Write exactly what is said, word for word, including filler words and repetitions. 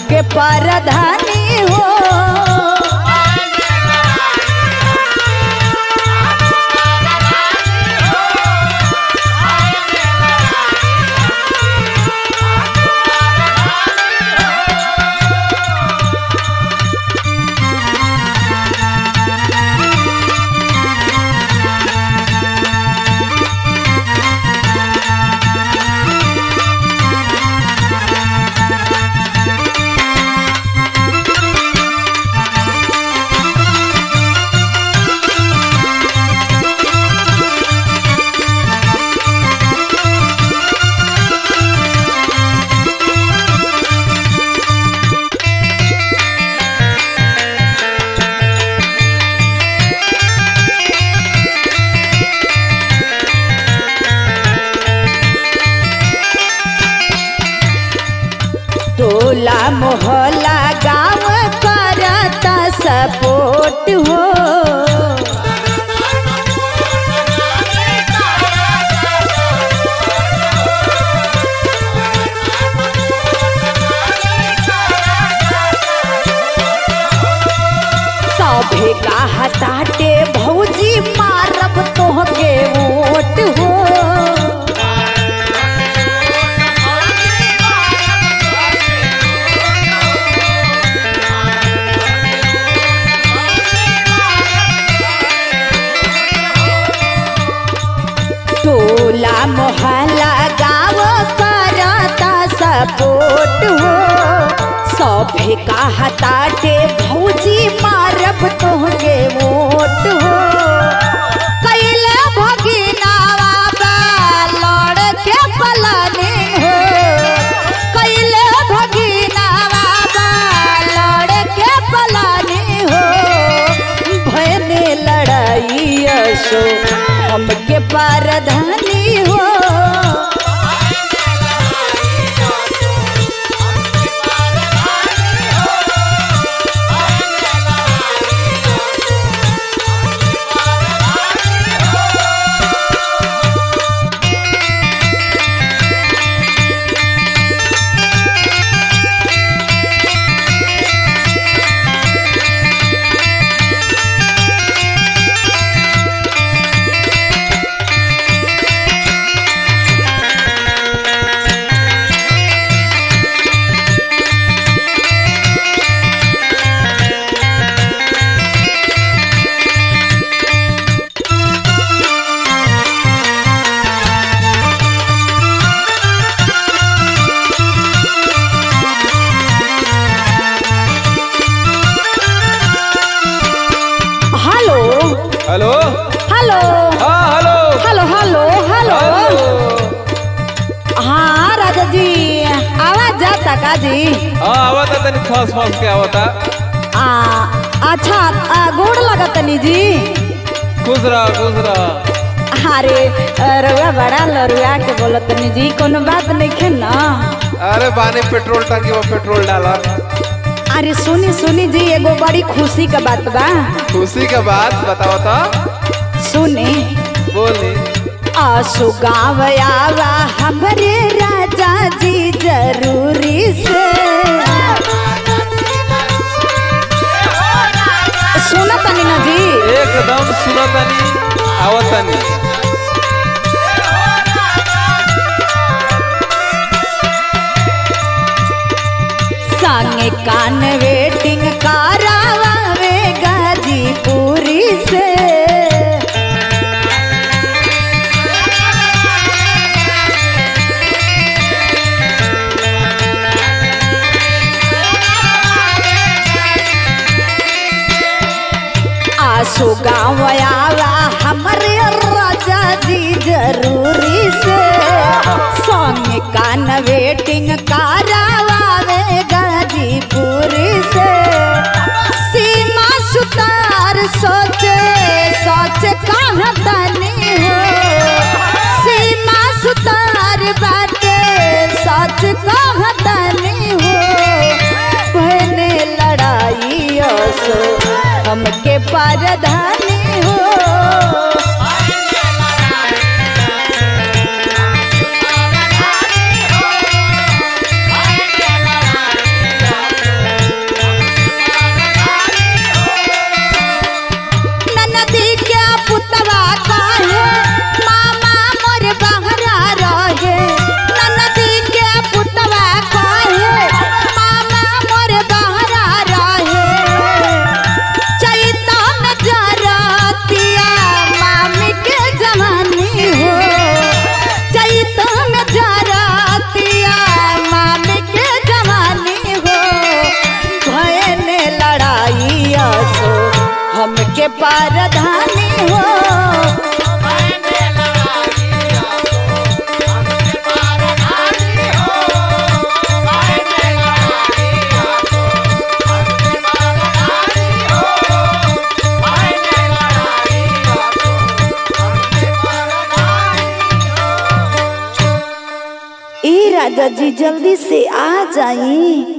हमके परधानी हो। टोला मोहल्ला गाँव करता सपोर्ट हो। सभे का हटाटे भौजी मारब तोहके वोट हो। टोला मोहल्ला गाँव करता सपोर्ट हो। सभे का हटाटे भौजी मारब तोहके वोट हो। कैले भगिनावा लड़ के पलानी हो। कैले भगिनावा लड़ के पलानी हो। भयने लड़ाई सो हमके परधानी हो। हेलो हेलो हाँ हेलो हेलो हेलो हेलो हाँ राजा जी आवाज जाता का जी? हाँ आवता तनी फस फस के आवता। आ अच्छा आ, गोड़ लगा तनी जी। खुश रह खुश रह। अरे रउआ बड़ा लरुआ के बोलत तनी जी, कोनो बात नहीं खे ना? अरे बाने पेट्रोल टंकी में पेट्रोल डाला। अरे सुनी सुनी जी, एगो बड़ी खुशी का बात बा। खुशी का बात बताओ तो। सुनी बोली। आसु गाँव आवा हमरे राजा जी जरूरी से। सुना तनी ना जी? एकदम सुना तनी आवतनी। संगे कान वेटिंग करावे गाजीपुरी से। आसु गाँव आवा हमरे राजा जी जरूरी से। संगे कान वेटिंग करावे गाजीपुरी से। सीमा सुतार सोचे सोच कहाँ तनी हो। सीमा सुतार बाटे सोच कहाँ तनी हो। बहने लड़ाई सो हमके परधानी हो। के परधानी हो ए राजा जी जल्दी से आ जाइए।